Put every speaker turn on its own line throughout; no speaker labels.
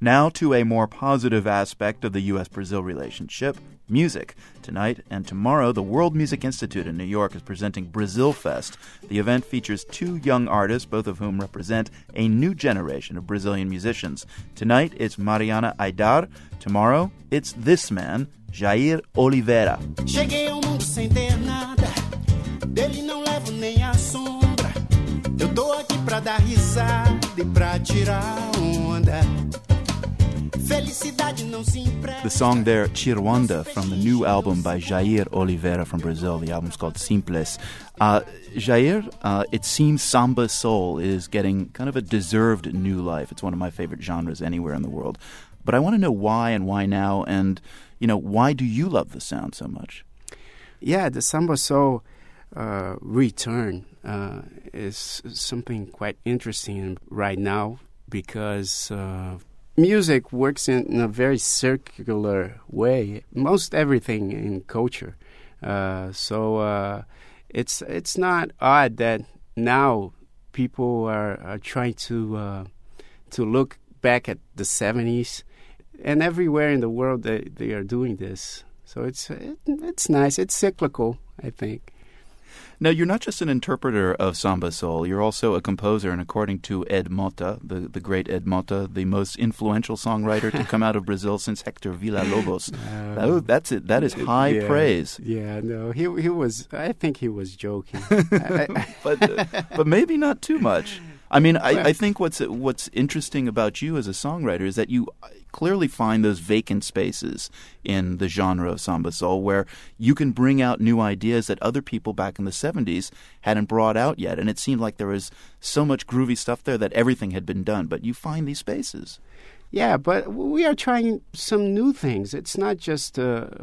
Now to a more positive aspect of the U.S.-Brazil relationship, music. Tonight and tomorrow, the World Music Institute in New York is presenting Brazil Fest. The event features two young artists, both of whom represent a new generation of Brazilian musicians. Tonight, it's Mariana Aidar. Tomorrow, it's this man, Jair Oliveira.
Cheguei ao mundo sem ter nada, dele não levo nem a sombra. Eu tô aqui pra dar risada e pra tirar onda. Felicidade não se empresta.
The song there, Cirwanda, from the new album by Jair Oliveira from Brazil. The album's called Simples. Jair, it seems samba soul is getting kind of a deserved new life. It's one of my favorite genres anywhere in the world. But I want to know why and why now, and, why do you love the sound so much?
Yeah, the samba soul return is something quite interesting right now because music works in a very circular way. Most everything in culture. So it's not odd that now people are trying to look back at the 70s, and everywhere in the world they are doing this. So it's nice. It's cyclical, I think.
Now, you're not just an interpreter of samba soul, you're also a composer, and according to Ed Mota, the great Ed Mota, the most influential songwriter to come out of Brazil since Hector Villa-Lobos. That's it. That is high praise.
Yeah, no, he was, I think he was joking.
But maybe not too much. I mean, I think what's interesting about you as a songwriter is that you clearly find those vacant spaces in the genre of samba soul where you can bring out new ideas that other people back in the 70s hadn't brought out yet. And it seemed like there was so much groovy stuff there that everything had been done. But you find these spaces.
Yeah, but we are trying some new things. It's not just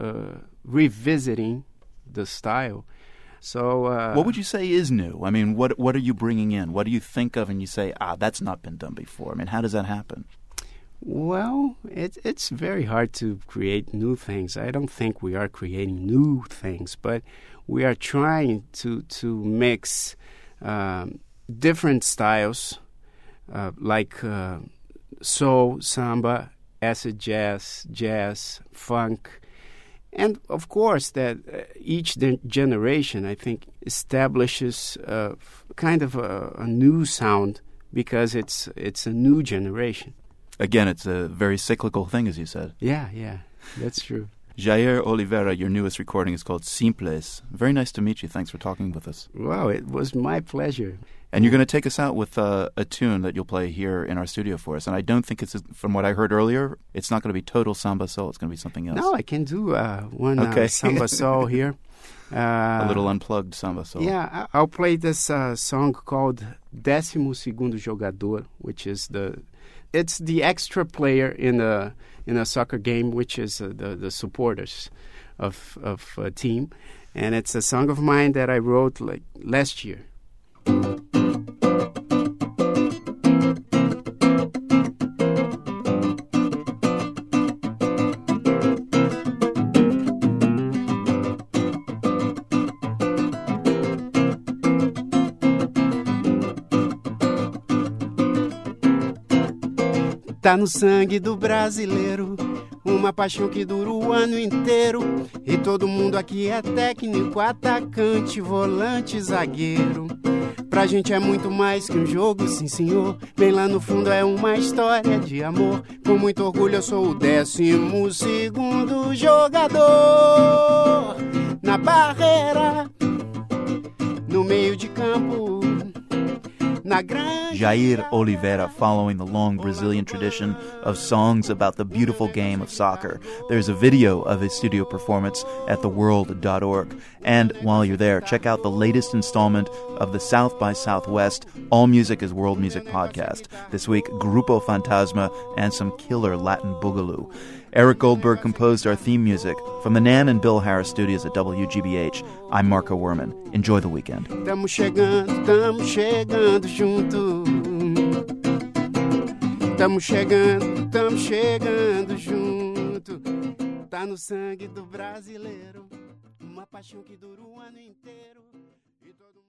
revisiting the style. So,
what would you say is new? I mean, what are you bringing in? What do you think of and you say, that's not been done before? I mean, how does that happen?
Well, it's very hard to create new things. I don't think we are creating new things, but we are trying to mix different styles like soul, samba, acid jazz, funk. And, of course, that each generation, I think, establishes kind of a new sound because it's a new generation.
Again, it's a very cyclical thing, as you said.
Yeah, that's true.
Jair Oliveira, your newest recording is called Simples. Very nice to meet you. Thanks for talking with us.
Wow, it was my pleasure.
And you're going to take us out with a tune that you'll play here in our studio for us. And I don't think from what I heard earlier, it's not going to be total samba soul. It's going to be something else.
No, I can do one samba soul here.
A little unplugged samba soul.
Yeah, I'll play this song called 12º Jogador, which is it's the extra player in a soccer game, which is the supporters of a team. And it's a song of mine that I wrote last year. Tá no sangue do brasileiro, uma paixão que dura o ano inteiro. E todo mundo aqui é técnico, atacante, volante, zagueiro. Pra gente é muito mais que um jogo, sim senhor. Bem lá no fundo é uma história de amor. Com muito orgulho eu sou o 12º jogador. Na barreira, no meio de campo.
Jair Oliveira, following the long Brazilian tradition of songs about the beautiful game of soccer. There's a video of his studio performance at theworld.org. And while you're there, check out the latest installment of the South by Southwest All Music is World Music podcast. This week, Grupo Fantasma and some killer Latin boogaloo. Eric Goldberg composed our theme music from the Nan and Bill Harris studios at WGBH. I'm Marco Werman. Enjoy the weekend.
Tamo chegando junto. Tamo chegando junto. Tá no sangue do brasileiro. Uma paixão que dura o ano inteiro. E todo